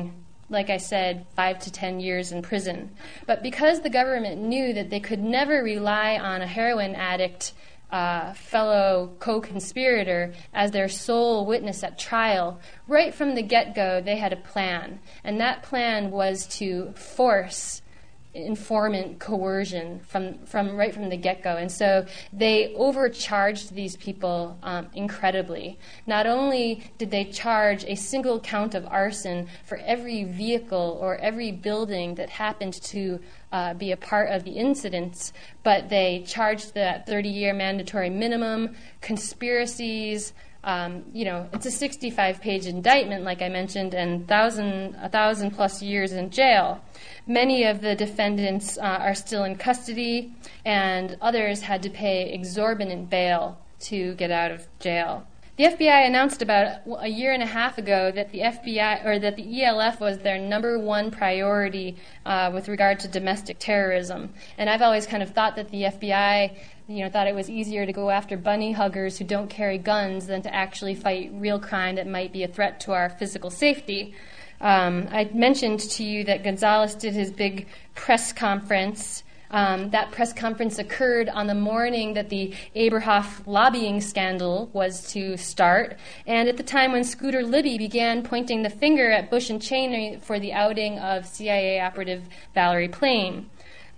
like I said, five to ten years in prison. But because the government knew that they could never rely on a heroin addict uh, fellow co-conspirator as their sole witness at trial, right from the get-go they had a plan. And that plan was to force informant coercion from, from right from the get-go. And so they overcharged these people um, incredibly. Not only did they charge a single count of arson for every vehicle or every building that happened to uh, be a part of the incidents, but they charged that thirty-year mandatory minimum, conspiracies. Um, you know, it's a sixty-five page indictment, like I mentioned, and thousand, a thousand plus years in jail. Many of the defendants uh, are still in custody, and others had to pay exorbitant bail to get out of jail. The F B I announced about a year and a half ago that the F B I or that the E L F was their number one priority uh, with regard to domestic terrorism. And I've always kind of thought that the F B I, you know, thought it was easier to go after bunny huggers who don't carry guns than to actually fight real crime that might be a threat to our physical safety. Um, I mentioned to you that Gonzales did his big press conference. Um, that press conference occurred on the morning that the Aberhoff lobbying scandal was to start, and at the time when Scooter Libby began pointing the finger at Bush and Cheney for the outing of C I A operative Valerie Plame,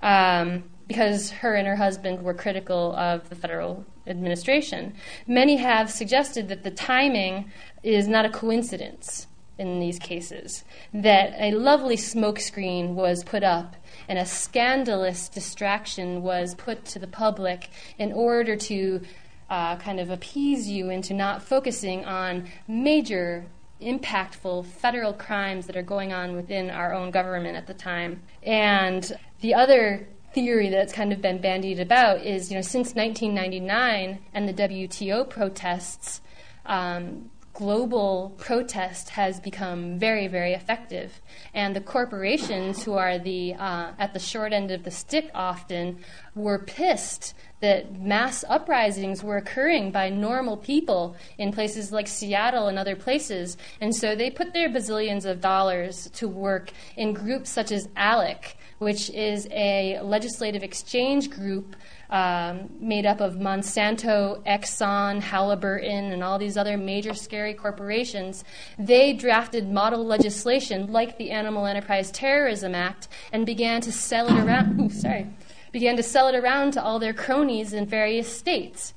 um, because her and her husband were critical of the federal administration. Many have suggested that the timing is not a coincidence in these cases, that a lovely smokescreen was put up and a scandalous distraction was put to the public in order to uh, kind of appease you into not focusing on major, impactful federal crimes that are going on within our own government at the time. And the other theory that's kind of been bandied about is, you know, since nineteen ninety-nine and the W T O protests, um, global protest has become very, very effective. And the corporations who are the uh, at the short end of the stick often were pissed that mass uprisings were occurring by normal people in places like Seattle and other places. And so they put their bazillions of dollars to work in groups such as ALEC, which is a legislative exchange group Um, made up of Monsanto, Exxon, Halliburton, and all these other major scary corporations. They drafted model legislation like the Animal Enterprise Terrorism Act and began to sell it around. Ooh, sorry, began to sell it around to all their cronies in various states,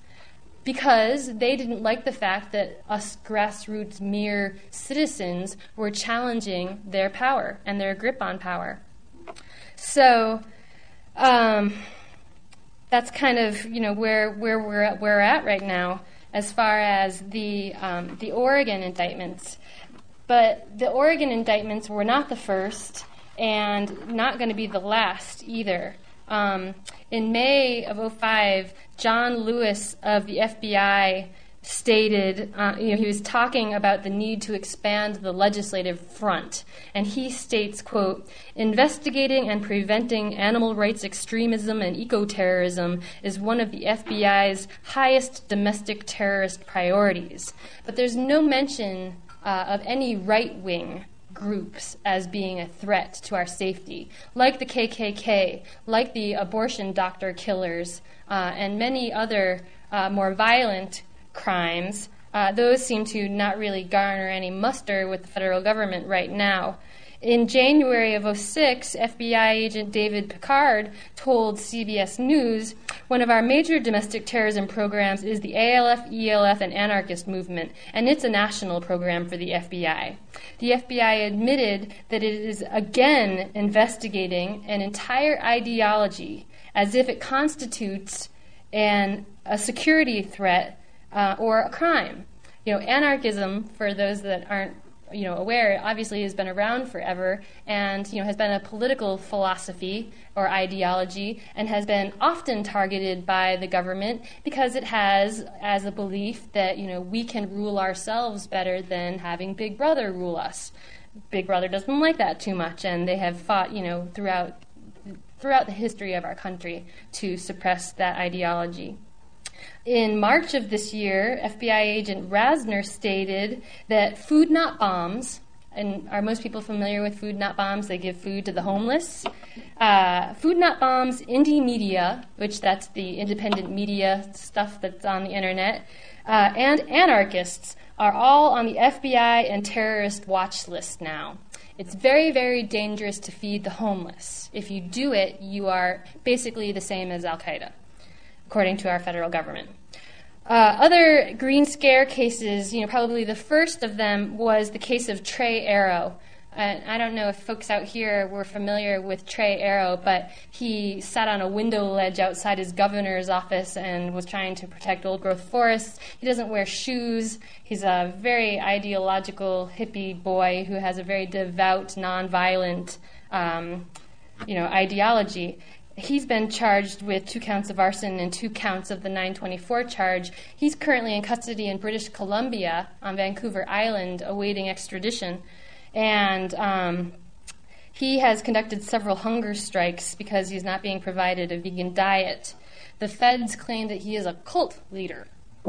because they didn't like the fact that us grassroots mere citizens were challenging their power and their grip on power. So. Um, That's kind of, you know, where where we're at, we're at right now as far as the um, the Oregon indictments. But the Oregon indictments were not the first and not going to be the last either. Um, in May of oh five, John Lewis of the F B I stated, uh, you know, he was talking about the need to expand the legislative front. And he states, quote, investigating and preventing animal rights extremism and eco-terrorism is one of the F B I's highest domestic terrorist priorities. But there's no mention uh, of any right-wing groups as being a threat to our safety, like the K K K, like the abortion doctor killers, uh, and many other uh, more violent crimes. Uh, those seem to not really garner any muster with the federal government right now. In January of oh six, F B I agent David Picard told C B S News, one of our major domestic terrorism programs is the A L F, E L F, and anarchist movement, and it's a national program for the F B I. The F B I admitted that it is again investigating an entire ideology as if it constitutes an, a security threat Uh, or a crime. You know, anarchism, for those that aren't, you know, aware, obviously has been around forever and, you know, has been a political philosophy or ideology and has been often targeted by the government because it has as a belief that, you know, we can rule ourselves better than having Big Brother rule us. Big Brother doesn't like that too much, and they have fought, you know, throughout throughout the history of our country to suppress that ideology. In March of this year, F B I agent Rasner stated that Food Not Bombs, and are most people familiar with Food Not Bombs? They give food to the homeless. Uh, Food Not Bombs, indie media, which that's the independent media stuff that's on the internet, uh, and anarchists are all on the F B I and terrorist watch list now. It's very, very dangerous to feed the homeless. If you do it, you are basically the same as Al-Qaeda, according to our federal government. Uh, other Green Scare cases, you know, probably the first of them was the case of Trey Arrow. Uh, I don't know if folks out here were familiar with Trey Arrow, but he sat on a window ledge outside his governor's office and was trying to protect old-growth forests. He doesn't wear shoes. He's a very ideological hippie boy who has a very devout, nonviolent, um, you know, ideology. He's been charged with two counts of arson and two counts of the nine twenty-four charge. He's currently in custody in British Columbia on Vancouver Island awaiting extradition. And um, he has conducted several hunger strikes because he's not being provided a vegan diet. The feds claim that he is a cult leader.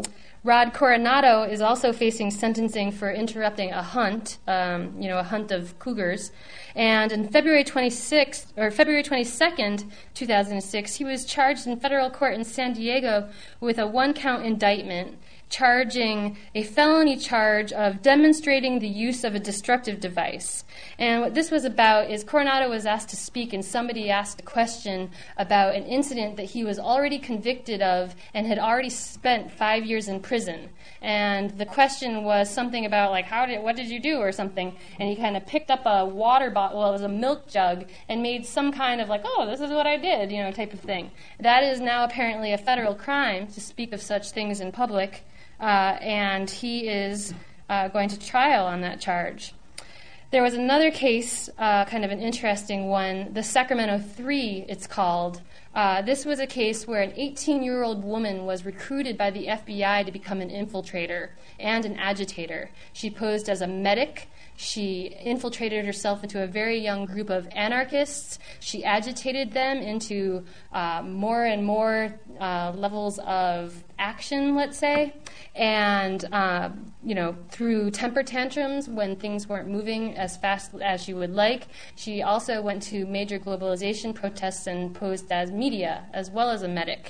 Rod Coronado is also facing sentencing for interrupting a hunt, um, you know, a hunt of cougars. And in February twenty-sixth or February twenty-second, two thousand six, he was charged in federal court in San Diego with a one-count indictment charging a felony charge of demonstrating the use of a destructive device. And what this was about is Coronado was asked to speak, and somebody asked a question about an incident that he was already convicted of and had already spent five years in prison. And the question was something about, like, how did, what did you do or something? And he kind of picked up a water bottle, well, it was a milk jug, and made some kind of like, oh, this is what I did, you know, type of thing. That is now apparently a federal crime to speak of such things in public. Uh, and he is uh, going to trial on that charge. There was another case, uh, kind of an interesting one, the Sacramento Three, it's called. Uh, this was a case where an eighteen-year-old woman was recruited by the F B I to become an infiltrator and an agitator. She posed as a medic. She infiltrated herself into a very young group of anarchists. She agitated them into uh, more and more uh, levels of action, let's say. And, uh, you know, through temper tantrums when things weren't moving as fast as she would like. She also went to major globalization protests and posed as media as well as a medic.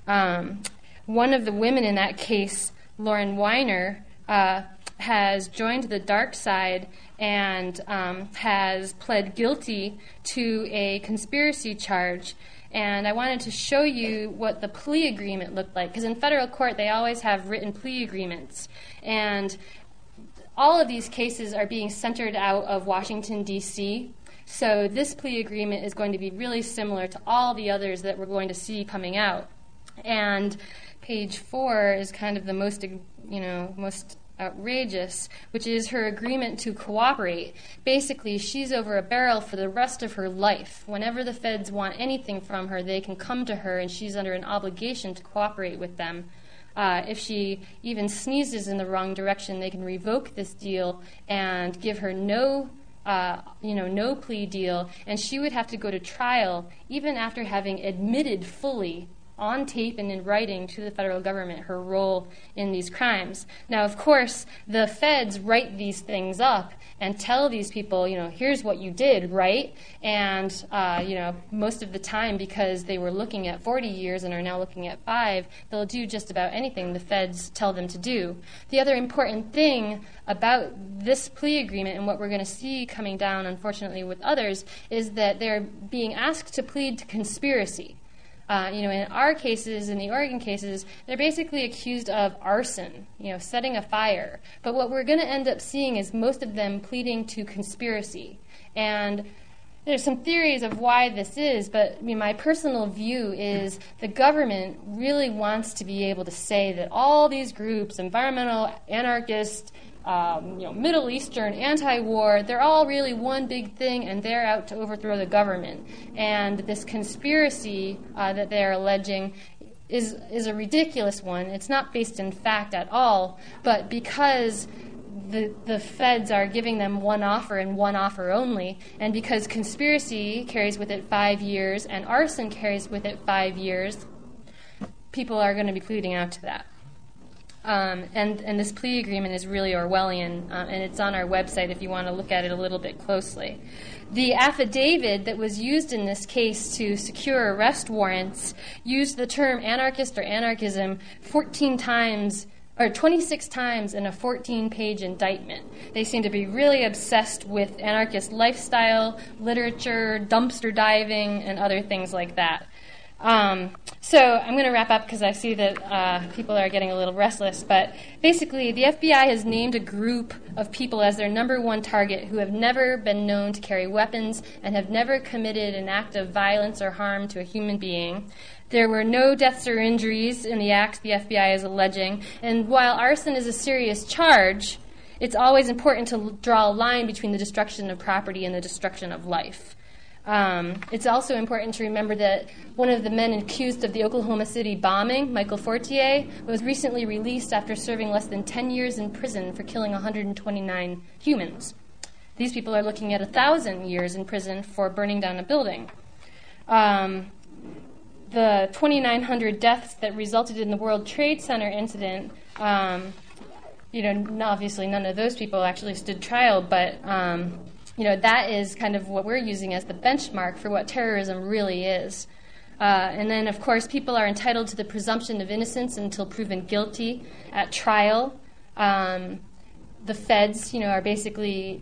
Um, one of the women in that case, Lauren Weiner, uh, has joined the dark side and um, has pled guilty to a conspiracy charge. And I wanted to show you what the plea agreement looked like, because in federal court they always have written plea agreements. And all of these cases are being centered out of Washington, D C, so this plea agreement is going to be really similar to all the others that we're going to see coming out. And page four is kind of the most, you know, most outrageous, which is her agreement to cooperate. Basically, she's over a barrel for the rest of her life. Whenever the feds want anything from her, they can come to her, and she's under an obligation to cooperate with them. Uh, if she even sneezes in the wrong direction, they can revoke this deal and give her no Uh, you know, no plea deal, and she would have to go to trial even after having admitted fully on tape and in writing to the federal government her role in these crimes. Now, of course, the feds write these things up and tell these people, you know, here's what you did, right? And, uh, you know, most of the time, because they were looking at forty years and are now looking at five, they'll do just about anything the feds tell them to do. The other important thing about this plea agreement and what we're going to see coming down, unfortunately, with others, is that they're being asked to plead to conspiracy. Uh, you know, in our cases, in the Oregon cases, they're basically accused of arson, you know, setting a fire. But what we're going to end up seeing is most of them pleading to conspiracy. And there's some theories of why this is, but I mean, my personal view is the government really wants to be able to say that all these groups, environmental, anarchist, Um, you know, Middle Eastern, anti-war, they're all really one big thing, and they're out to overthrow the government. And this conspiracy uh, that they're alleging is is a ridiculous one. It's not based in fact at all, but because the the feds are giving them one offer and one offer only, and because conspiracy carries with it five years and arson carries with it five years, people are going to be pleading out to that. Um, and, and this plea agreement is really Orwellian, uh, and it's on our website if you want to look at it a little bit closely. The affidavit that was used in this case to secure arrest warrants used the term anarchist or anarchism fourteen times, or twenty-six times in a fourteen-page indictment. They seem to be really obsessed with anarchist lifestyle, literature, dumpster diving, and other things like that. Um, so I'm going to wrap up because I see that uh, people are getting a little restless. But basically, the F B I has named a group of people as their number one target who have never been known to carry weapons and have never committed an act of violence or harm to a human being. There were no deaths or injuries in the acts the F B I is alleging. And while arson is a serious charge, it's always important to draw a line between the destruction of property and the destruction of life. Um, it's also important to remember that one of the men accused of the Oklahoma City bombing, Michael Fortier, was recently released after serving less than ten years in prison for killing one hundred twenty-nine humans. These people are looking at one thousand years in prison for burning down a building. Um, the twenty-nine hundred deaths that resulted in the World Trade Center incident, um, you know, obviously none of those people actually stood trial, but um, you know, that is kind of what we're using as the benchmark for what terrorism really is. Uh, and then, of course, people are entitled to the presumption of innocence until proven guilty at trial. Um, the feds, you know, are basically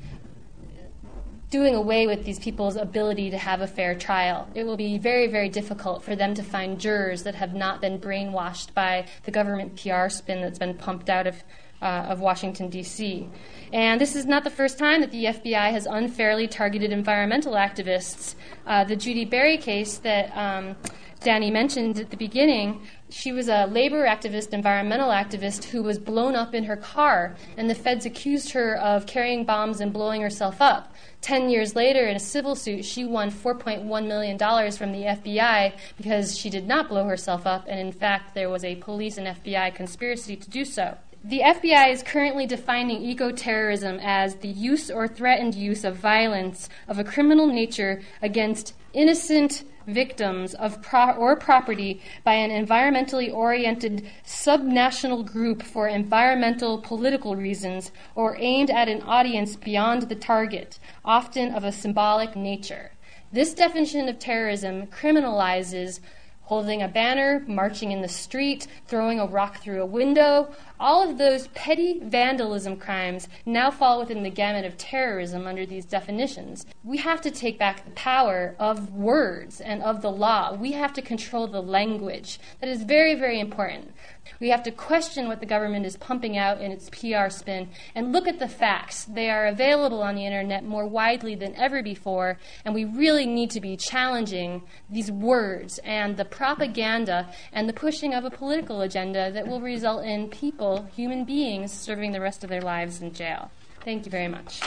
doing away with these people's ability to have a fair trial. It will be very, very difficult for them to find jurors that have not been brainwashed by the government P R spin that's been pumped out of Uh, of Washington, D C And this is not the first time that the F B I has unfairly targeted environmental activists. Uh, the Judy Berry case that um, Danny mentioned at the beginning, she was a labor activist, environmental activist, who was blown up in her car, and the feds accused her of carrying bombs and blowing herself up. Ten years later, in a civil suit, she won four point one million dollars from the F B I because she did not blow herself up, and in fact, there was a police and F B I conspiracy to do so. The F B I is currently defining eco-terrorism as the use or threatened use of violence of a criminal nature against innocent victims of pro- or property by an environmentally oriented subnational group for environmental political reasons or aimed at an audience beyond the target, often of a symbolic nature. This definition of terrorism criminalizes holding a banner, marching in the street, throwing a rock through a window. All of those petty vandalism crimes now fall within the gamut of terrorism under these definitions. We have to take back the power of words and of the law. We have to control the language. That is very, very important. We have to question what the government is pumping out in its P R spin and look at the facts. They are available on the internet more widely than ever before, and we really need to be challenging these words and the propaganda and the pushing of a political agenda that will result in people, human beings, serving the rest of their lives in jail. Thank you very much.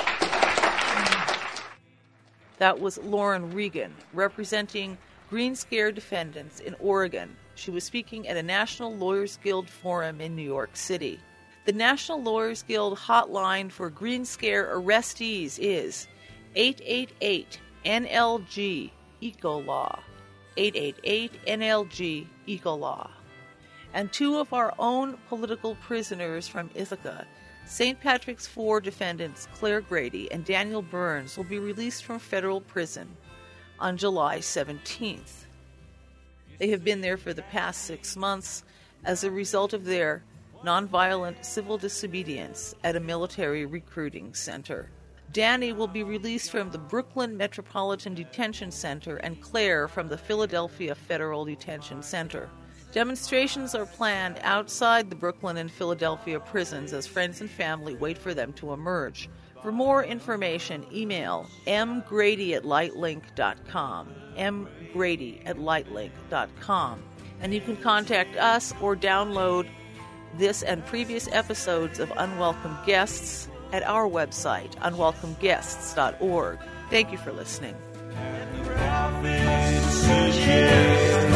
That was Lauren Regan, representing Green Scare defendants in Oregon. She was speaking at a National Lawyers Guild forum in New York City. The National Lawyers Guild hotline for Green Scare arrestees is eight eight eight N L G ECOLAW, eight eight eight N L G ECOLAW. And two of our own political prisoners from Ithaca, Saint Patrick's Four defendants Claire Grady and Daniel Burns, will be released from federal prison on July seventeenth. They have been there for the past six months as a result of their nonviolent civil disobedience at a military recruiting center. Danny will be released from the Brooklyn Metropolitan Detention Center and Claire from the Philadelphia Federal Detention Center. Demonstrations are planned outside the Brooklyn and Philadelphia prisons as friends and family wait for them to emerge. For more information, email mgrady at lightlink dot com, mgrady at lightlink dot com. And you can contact us or download this and previous episodes of Unwelcome Guests at our website, unwelcome guests dot org. Thank you for listening. And the prophet says yes.